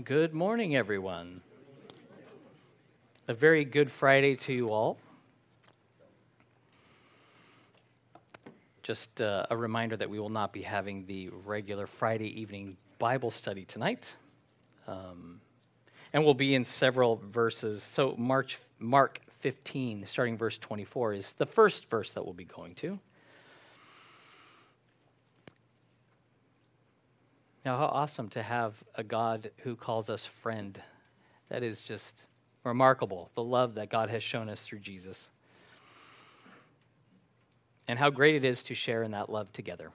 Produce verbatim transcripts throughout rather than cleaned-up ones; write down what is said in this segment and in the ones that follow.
Good morning, everyone. A very good Friday to you all. Just uh, a reminder that we will not be having the regular Friday evening Bible study tonight. Um, and we'll be in several verses. So March, Mark fifteen, starting verse twenty-four, is the first verse that we'll be going to. Now, how awesome to have a God who calls us friend. That is just remarkable, the love that God has shown us through Jesus. And how great it is to share in that love together.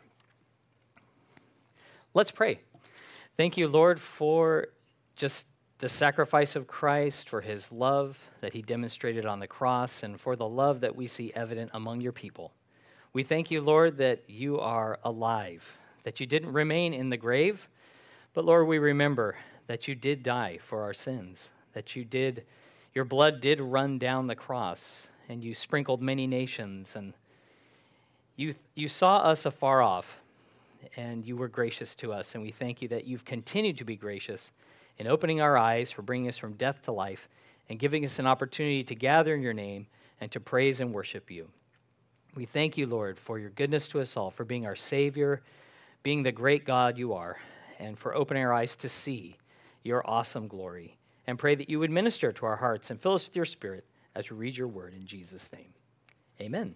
Let's pray. Thank you, Lord, for just the sacrifice of Christ, for his love that he demonstrated on the cross, and for the love that we see evident among your people. We thank you, Lord, that you are alive, that you didn't remain in the grave, but Lord, we remember that you did die for our sins, that you did, your blood did run down the cross, and you sprinkled many nations, and you, you saw us afar off, and you were gracious to us, and we thank you that you've continued to be gracious in opening our eyes, for bringing us from death to life, and giving us an opportunity to gather in your name and to praise and worship you. We thank you, Lord, for your goodness to us all, for being our Savior, being the great God you are, and for opening our eyes to see your awesome glory. And pray that you would minister to our hearts and fill us with your Spirit as we read your word in Jesus' name. Amen.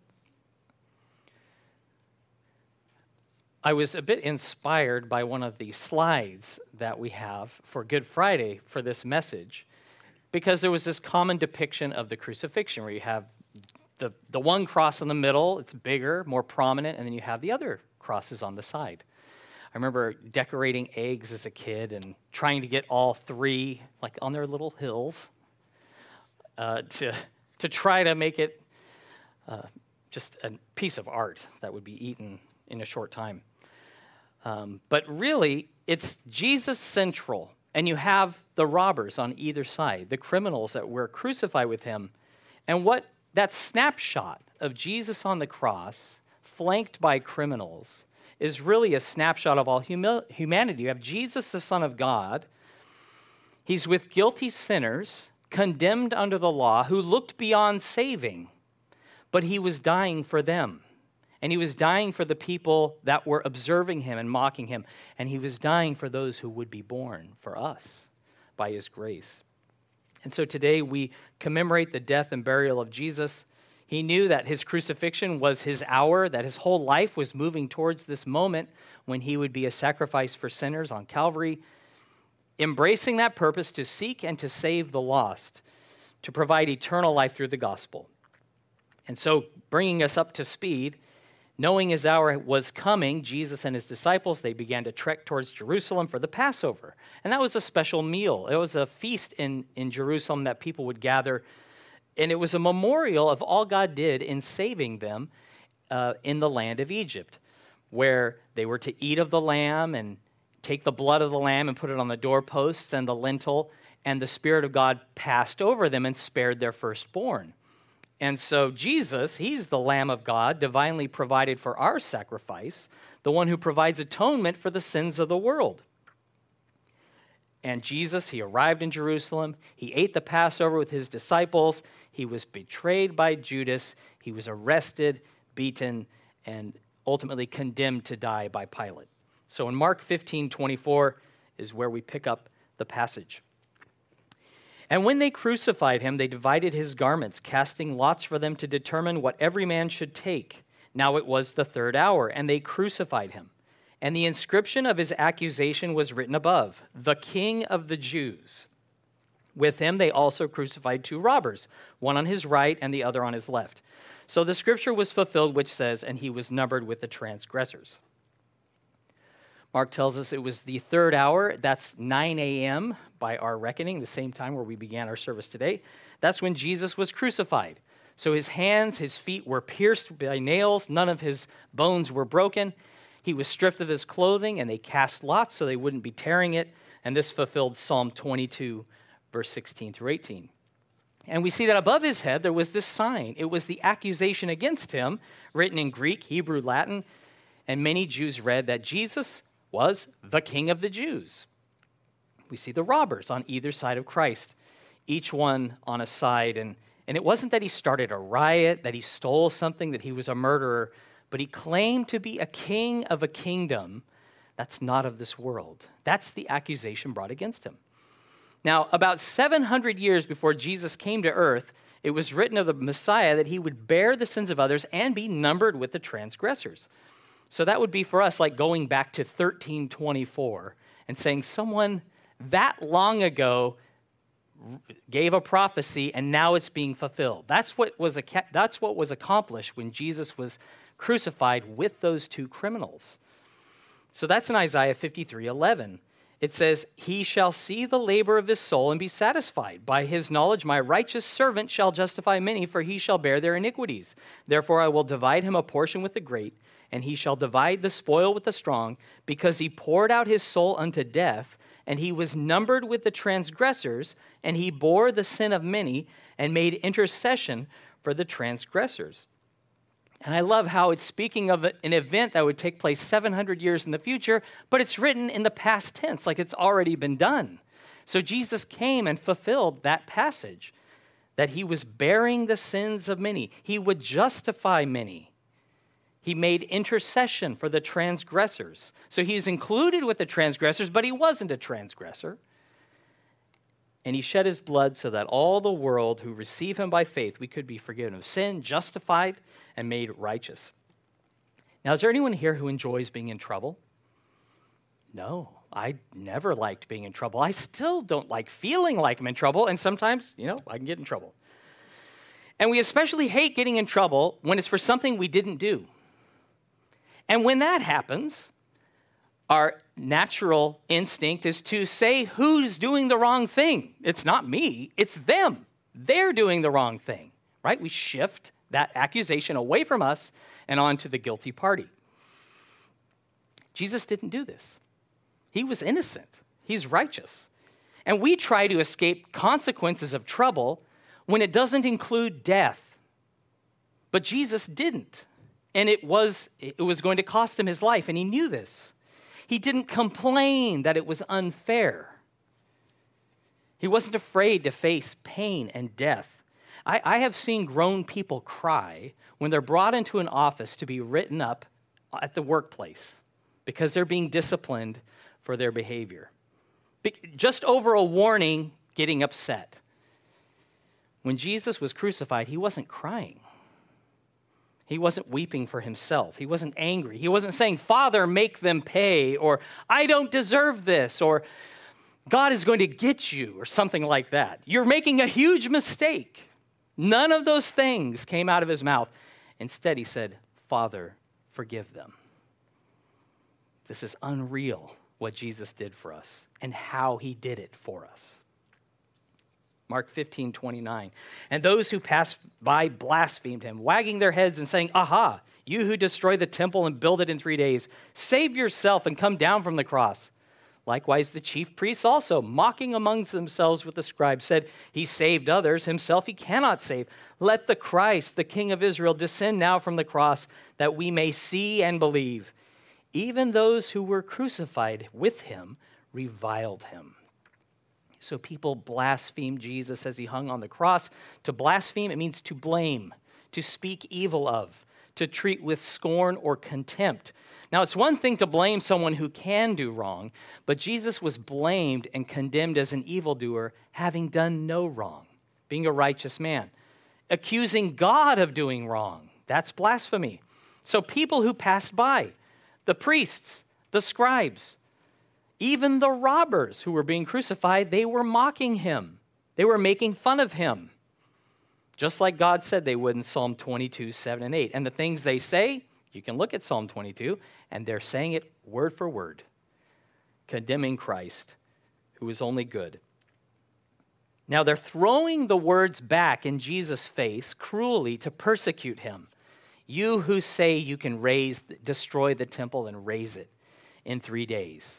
I was a bit inspired by one of the slides that we have for Good Friday for this message, because there was this common depiction of the crucifixion where you have the, the one cross in the middle, it's bigger, more prominent, and then you have the other crosses on the side. I remember decorating eggs as a kid and trying to get all three, like on their little hills, uh, to, to try to make it uh, just a piece of art that would be eaten in a short time. Um, but really, it's Jesus central, and you have the robbers on either side, the criminals that were crucified with him. And what that snapshot of Jesus on the cross, flanked by criminals, is really a snapshot of all humi- humanity. You have Jesus, the Son of God. He's with guilty sinners, condemned under the law, who looked beyond saving, but he was dying for them. And he was dying for the people that were observing him and mocking him. And he was dying for those who would be born for us by his grace. And so today we commemorate the death and burial of Jesus. He knew that his crucifixion was his hour, that his whole life was moving towards this moment when he would be a sacrifice for sinners on Calvary, embracing that purpose to seek and to save the lost, to provide eternal life through the gospel. And so bringing us up to speed, knowing his hour was coming, Jesus and his disciples, they began to trek towards Jerusalem for the Passover. And that was a special meal. It was a feast in, in Jerusalem that people would gather. And it was a memorial of all God did in saving them uh, in the land of Egypt, where they were to eat of the lamb and take the blood of the lamb and put it on the doorposts and the lintel, and the Spirit of God passed over them and spared their firstborn. And so Jesus, he's the Lamb of God, divinely provided for our sacrifice, the one who provides atonement for the sins of the world. And Jesus, he arrived in Jerusalem. He ate the Passover with his disciples. He was betrayed by Judas. He was arrested, beaten, and ultimately condemned to die by Pilate. So in Mark fifteen twenty-four is where we pick up the passage. And when they crucified him, they divided his garments, casting lots for them to determine what every man should take. Now it was the third hour, and they crucified him. And the inscription of his accusation was written above, "The King of the Jews." With him they also crucified two robbers, one on his right and the other on his left. So the scripture was fulfilled, which says, "And he was numbered with the transgressors." Mark tells us it was the third hour. That's nine a.m. by our reckoning, the same time where we began our service today. That's when Jesus was crucified. So his hands, his feet were pierced by nails. None of his bones were broken. He was stripped of his clothing, and they cast lots so they wouldn't be tearing it. And this fulfilled Psalm twenty-two, verse sixteen through eighteen. And we see that above his head there was this sign. It was the accusation against him, written in Greek, Hebrew, Latin. And many Jews read that Jesus was the King of the Jews. we see the robbers on either side of Christ, each one on a side. And, and it wasn't that he started a riot, that he stole something, that he was a murderer, but he claimed to be a king of a kingdom that's not of this world. That's the accusation brought against him. Now, about seven hundred years before Jesus came to earth, it was written of the Messiah that he would bear the sins of others and be numbered with the transgressors. So that would be for us like going back to thirteen twenty-four and saying someone that long ago gave a prophecy and now it's being fulfilled. That's what was a, that's what was accomplished when Jesus was crucified with those two criminals. So that's in Isaiah fifty-three eleven. It says, he shall see the labor of his soul and be satisfied. By his knowledge, my righteous servant shall justify many, for he shall bear their iniquities. Therefore, I will divide him a portion with the great, and he shall divide the spoil with the strong, because he poured out his soul unto death, and he was numbered with the transgressors, and he bore the sin of many, and made intercession for the transgressors. And I love how it's speaking of an event that would take place seven hundred years in the future, but it's written in the past tense, like it's already been done. So Jesus came and fulfilled that passage, that he was bearing the sins of many. He would justify many. He made intercession for the transgressors. So he's included with the transgressors, but he wasn't a transgressor. And he shed his blood so that all the world who receive him by faith, we could be forgiven of sin, justified, and made righteous. Now, is there anyone here who enjoys being in trouble? No, I never liked being in trouble. I still don't like feeling like I'm in trouble, and sometimes, you know, I can get in trouble. And we especially hate getting in trouble when it's for something we didn't do. And when that happens, our natural instinct is to say who's doing the wrong thing. It's not me, it's them. They're doing the wrong thing, right? We shift that accusation away from us and onto the guilty party. Jesus didn't do this. He was innocent. He's righteous. And we try to escape consequences of trouble when it doesn't include death. But Jesus didn't. And it was, it was going to cost him his life, and he knew this. He didn't complain that it was unfair. He wasn't afraid to face pain and death. I, I have seen grown people cry when they're brought into an office to be written up at the workplace because they're being disciplined for their behavior. Just over a warning, getting upset. When Jesus was crucified, he wasn't crying. He wasn't weeping for himself. He wasn't angry. He wasn't saying, Father, make them pay, or I don't deserve this, or God is going to get you, or something like that. You're making a huge mistake. None of those things came out of his mouth. Instead, he said, Father, forgive them. This is unreal what Jesus did for us and how he did it for us. Mark fifteen twenty-nine. And those who passed by blasphemed him, wagging their heads and saying, Aha, you who destroy the temple and build it in three days, save yourself and come down from the cross. Likewise, the chief priests also, mocking amongst themselves with the scribes, said, He saved others, himself he cannot save. Let the Christ, the King of Israel, descend now from the cross, that we may see and believe. Even those who were crucified with him reviled him. So people blasphemed Jesus as he hung on the cross. To blaspheme, it means to blame, to speak evil of, to treat with scorn or contempt. Now, it's one thing to blame someone who can do wrong, but Jesus was blamed and condemned as an evildoer, having done no wrong, being a righteous man. Accusing God of doing wrong, that's blasphemy. So people who passed by, the priests, the scribes, even the robbers who were being crucified, they were mocking him. They were making fun of him, just like God said they would in Psalm twenty-two, seven and eight. And the things they say, you can look at Psalm twenty-two, and they're saying it word for word, condemning Christ, who is only good. Now they're throwing the words back in Jesus' face cruelly to persecute him. You who say you can raise, destroy the temple and raise it in three days.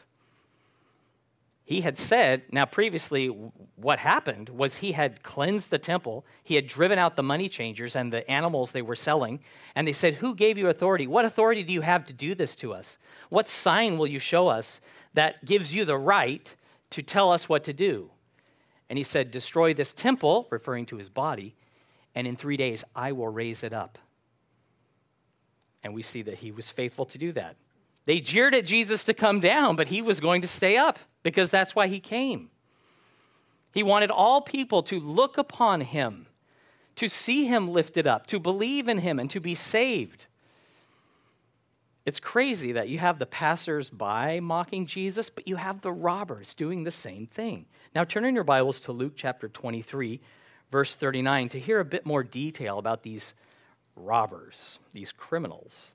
He had said, now previously what happened was he had cleansed the temple, he had driven out the money changers and the animals they were selling, and they said, who gave you authority? What authority do you have to do this to us? What sign will you show us that gives you the right to tell us what to do. And he said, destroy this temple, referring to his body, and in three days I will raise it up. And we see that he was faithful to do that. They jeered at Jesus to come down, but he was going to stay up because that's why he came. He wanted all people to look upon him, to see him lifted up, to believe in him, and to be saved. It's crazy that you have the passers-by mocking Jesus, but you have the robbers doing the same thing. Now turn in your Bibles to Luke chapter twenty-three, verse thirty-nine, to hear a bit more detail about these robbers, these criminals.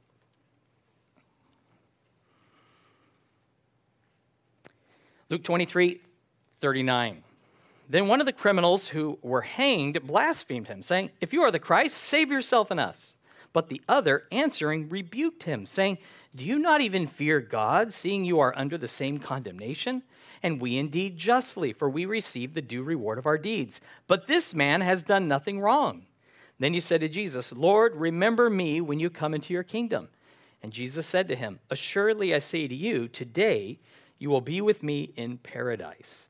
Luke twenty-three, thirty-nine. Then one of the criminals who were hanged blasphemed him, saying, if you are the Christ, save yourself and us. But the other, answering, rebuked him, saying, do you not even fear God, seeing you are under the same condemnation? And we indeed justly, for we receive the due reward of our deeds. But this man has done nothing wrong. Then he said to Jesus, Lord, remember me when you come into your kingdom. And Jesus said to him, assuredly I say to you, today you will be with me in paradise.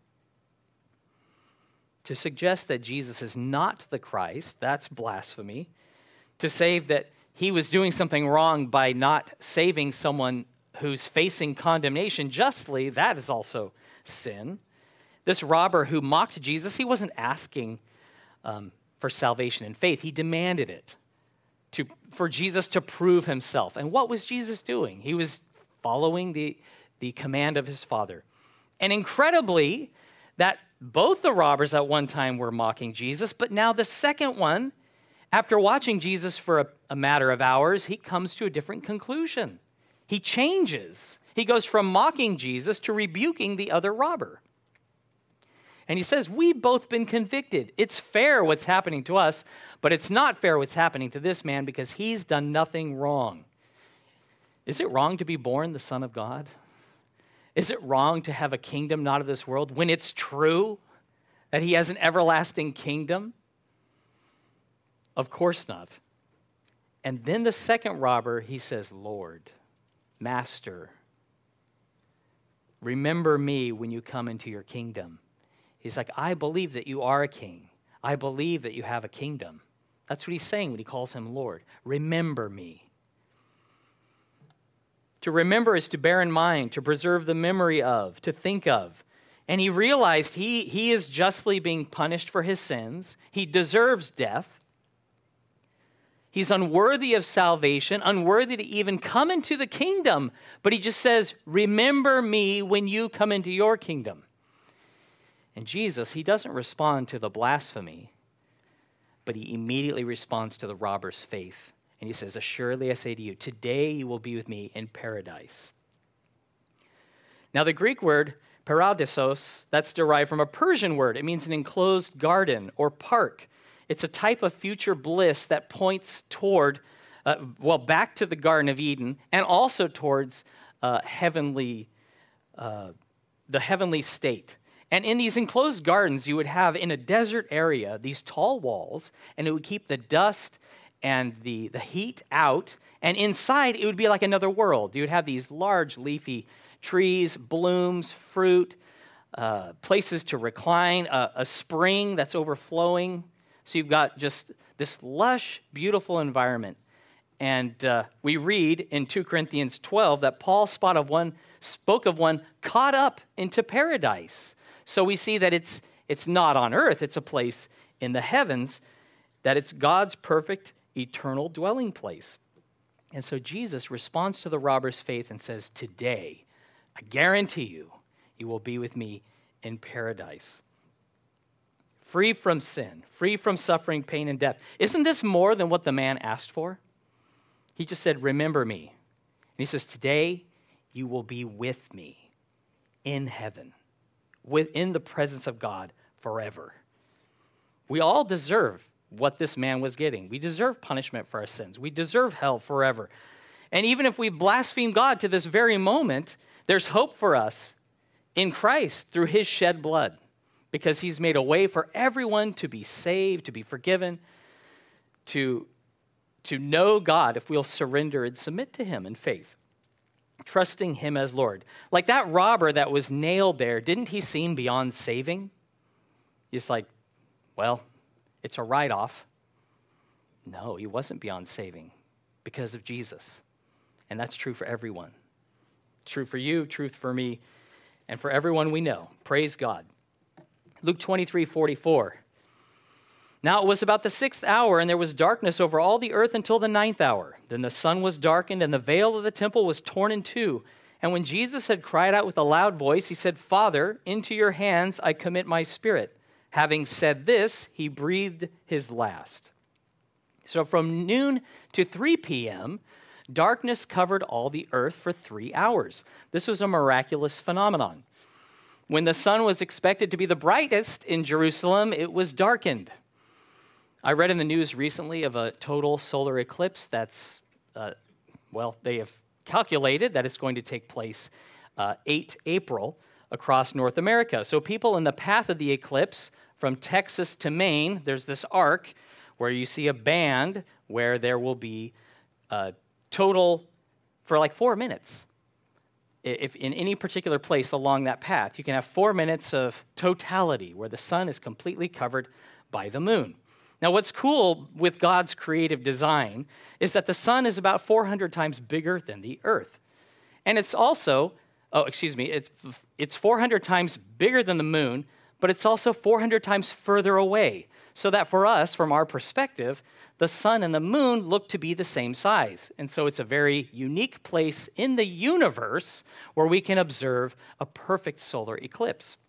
To suggest that Jesus is not the Christ, that's blasphemy. To say that he was doing something wrong by not saving someone who's facing condemnation justly, that is also sin. This robber who mocked Jesus, he wasn't asking um, for salvation and faith. He demanded it to, for Jesus to prove himself. And what was Jesus doing? He was following the, the command of his Father. And incredibly, that both the robbers at one time were mocking Jesus, but now the second one, after watching Jesus for a, a matter of hours, he comes to a different conclusion. He changes. He goes from mocking Jesus to rebuking the other robber. And he says, we've both been convicted. It's fair what's happening to us, but it's not fair what's happening to this man because he's done nothing wrong. Is it wrong to be born the Son of God? Is it wrong to have a kingdom not of this world when it's true that he has an everlasting kingdom? Of course not. And then the second robber, he says, Lord, Master, remember me when you come into your kingdom. He's like, I believe that you are a king. I believe that you have a kingdom. That's what he's saying when he calls him Lord. Remember me. To remember is to bear in mind, to preserve the memory of, to think of. And he realized he, he is justly being punished for his sins. He deserves death. He's unworthy of salvation, unworthy to even come into the kingdom. But he just says, remember me when you come into your kingdom. And Jesus, he doesn't respond to the blasphemy, but he immediately responds to the robber's faith. And he says, assuredly I say to you, today you will be with me in paradise. Now the Greek word paradisos, that's derived from a Persian word. It means an enclosed garden or park. It's a type of future bliss that points toward, uh, well, back to the Garden of Eden and also towards uh, heavenly, uh, the heavenly state. And in these enclosed gardens, you would have in a desert area these tall walls, and it would keep the dust and the, the heat out, and inside it would be like another world. You would have these large leafy trees, blooms, fruit, uh, places to recline, a, a spring that's overflowing. So you've got just this lush, beautiful environment. And uh, we read in Second Corinthians twelve that Paul spot of one, spoke of one caught up into paradise. So we see that it's, it's not on earth, it's a place in the heavens, that it's God's perfect eternal dwelling place. And so Jesus responds to the robber's faith and says, today, I guarantee you, you will be with me in paradise. Free from sin, free from suffering, pain, and death. Isn't this more than what the man asked for? He just said, remember me. And he says, today, you will be with me in heaven, within the presence of God forever. We all deserve what this man was getting. We deserve punishment for our sins. We deserve hell forever. And even if we blaspheme God to this very moment, there's hope for us in Christ through his shed blood, because he's made a way for everyone to be saved, to be forgiven, to, to know God if we'll surrender and submit to him in faith. trusting him as Lord. Like that robber that was nailed there, didn't he seem beyond saving? He's like, well, it's a write-off. No, he wasn't beyond saving because of Jesus. And that's true for everyone. True for you, truth for me, and for everyone we know. Praise God. Luke twenty-three forty-four. Now it was about the sixth hour, and there was darkness over all the earth until the ninth hour. Then the sun was darkened, and the veil of the temple was torn in two. And when Jesus had cried out with a loud voice, he said, Father, into your hands I commit my spirit. Having said this, he breathed his last. So from noon to three p.m., darkness covered all the earth for three hours. This was a miraculous phenomenon. When the sun was expected to be the brightest in Jerusalem, it was darkened. I read in the news recently of a total solar eclipse that's, uh, well, they have calculated that it's going to take place uh, the eighth of April across North America. So people in the path of the eclipse from Texas to Maine, there's this arc where you see a band where there will be a total for like four minutes. If in any particular place along that path, you can have four minutes of totality where the sun is completely covered by the moon. Now, what's cool with God's creative design is that the sun is about four hundred times bigger than the earth. And it's also, oh, excuse me, it's, it's four hundred times bigger than the moon, but it's also four hundred times further away. So that for us, from our perspective, the sun and the moon look to be the same size. And so it's a very unique place in the universe where we can observe a perfect solar eclipse.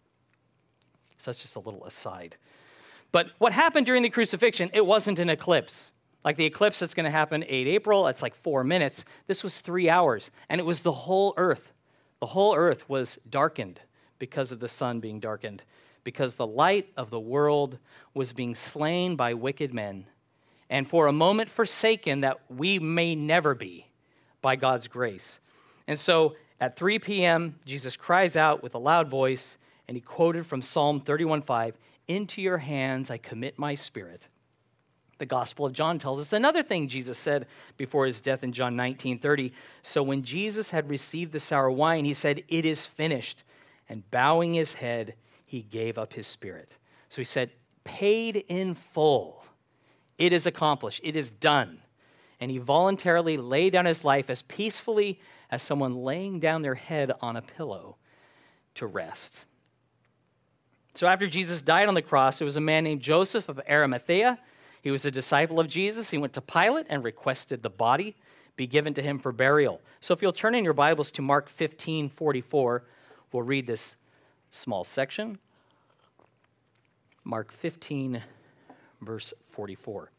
So that's just a little aside. But what happened during the crucifixion, it wasn't an eclipse. Like the eclipse that's going to happen the eighth of April, it's like four minutes. This was three hours, and it was the whole earth. The whole earth was darkened because of the sun being darkened, because the light of the world was being slain by wicked men, and for a moment forsaken that we may never be by God's grace. And so at three p.m., Jesus cries out with a loud voice, and he quoted from Psalm thirty-one five, into your hands I commit my spirit. The Gospel of John tells us another thing Jesus said before his death in John nineteen thirty. So when Jesus had received the sour wine, he said, it is finished. And bowing his head, he gave up his spirit. So he said, paid in full. It is accomplished. It is done. And he voluntarily laid down his life as peacefully as someone laying down their head on a pillow to rest. So after Jesus died on the cross, there was a man named Joseph of Arimathea. He was a disciple of Jesus. He went to Pilate and requested the body be given to him for burial. So if you'll turn in your Bibles to Mark fifteen forty-four, we'll read this small section. Mark fifteen, verse forty-four.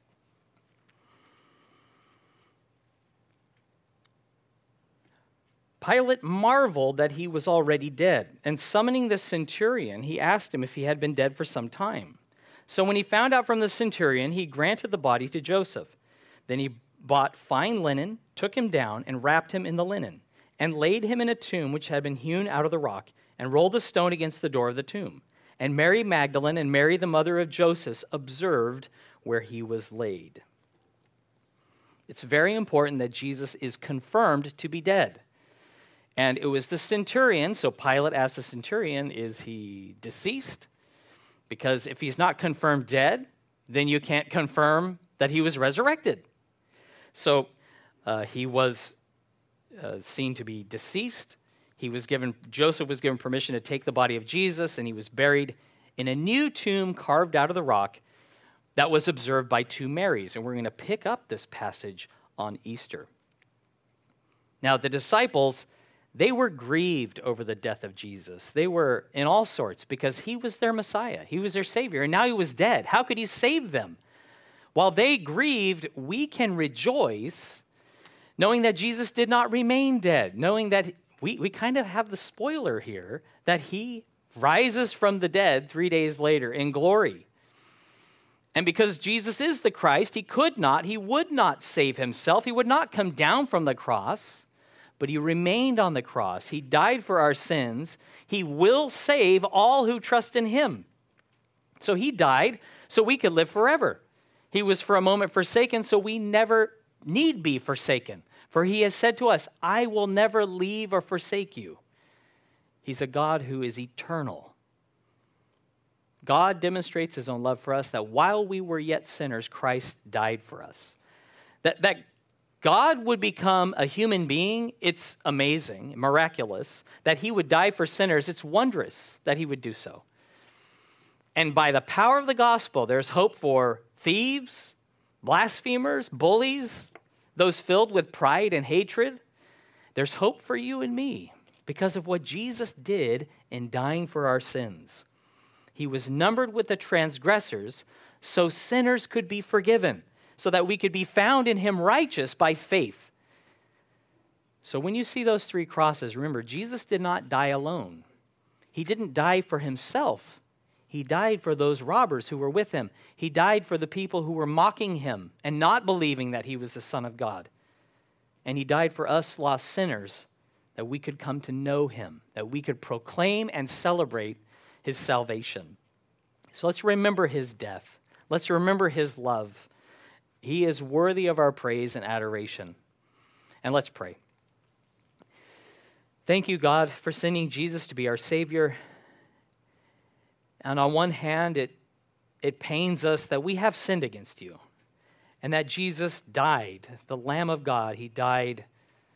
Pilate marveled that he was already dead, and summoning the centurion, he asked him if he had been dead for some time. So when he found out from the centurion, he granted the body to Joseph. Then he bought fine linen, took him down, and wrapped him in the linen, and laid him in a tomb which had been hewn out of the rock, and rolled a stone against the door of the tomb. And Mary Magdalene and Mary, the mother of Joseph, observed where he was laid. It's very important that Jesus is confirmed to be dead. And it was the centurion, so Pilate asked the centurion, is he deceased? Because if he's not confirmed dead, then you can't confirm that he was resurrected. So uh, he was uh, seen to be deceased. He was given, Joseph was given permission to take the body of Jesus, and he was buried in a new tomb carved out of the rock that was observed by two Marys. And we're going to pick up this passage on Easter. Now, the disciples, they were grieved over the death of Jesus. They were in all sorts because he was their Messiah. He was their Savior, and now he was dead. How could he save them? While they grieved, we can rejoice knowing that Jesus did not remain dead, knowing that we, we kind of have the spoiler here that he rises from the dead three days later in glory. And because Jesus is the Christ, he could not, he would not save himself. He would not come down from the cross. But he remained on the cross. He died for our sins. He will save all who trust in him. So he died so we could live forever. He was for a moment forsaken so we never need be forsaken. For he has said to us, I will never leave or forsake you. He's a God who is eternal. God demonstrates his own love for us, that while we were yet sinners, Christ died for us. That, that God would become a human being, it's amazing, miraculous. That he would die for sinners, it's wondrous that he would do so. And by the power of the gospel, there's hope for thieves, blasphemers, bullies, those filled with pride and hatred. There's hope for you and me because of what Jesus did in dying for our sins. He was numbered with the transgressors so sinners could be forgiven, so that we could be found in him righteous by faith. So when you see those three crosses, remember, Jesus did not die alone. He didn't die for himself. He died for those robbers who were with him. He died for the people who were mocking him and not believing that he was the Son of God. And he died for us lost sinners, that we could come to know him, that we could proclaim and celebrate his salvation. So let's remember his death. Let's remember his love. He is worthy of our praise and adoration. And let's pray. Thank you, God, for sending Jesus to be our Savior. And on one hand, it, it pains us that we have sinned against you and that Jesus died, the Lamb of God. He died.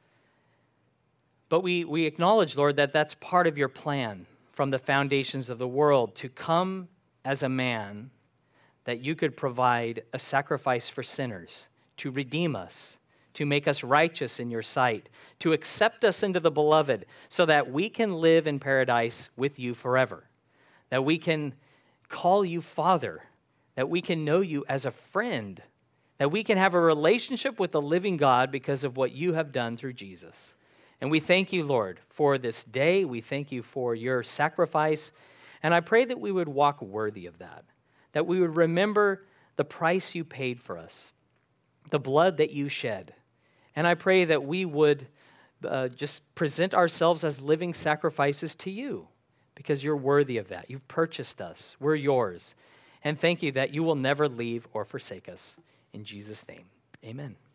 But we, we acknowledge, Lord, that that's part of your plan from the foundations of the world, to come as a man, that you could provide a sacrifice for sinners, to redeem us, to make us righteous in your sight, to accept us into the beloved, so that we can live in paradise with you forever, that we can call you Father, that we can know you as a friend, that we can have a relationship with the living God because of what you have done through Jesus. And we thank you, Lord, for this day. We thank you for your sacrifice. And I pray that we would walk worthy of that, that we would remember the price you paid for us, the blood that you shed. And I pray that we would uh, just present ourselves as living sacrifices to you, because you're worthy of that. You've purchased us. We're yours. And thank you that you will never leave or forsake us. In Jesus' name, amen.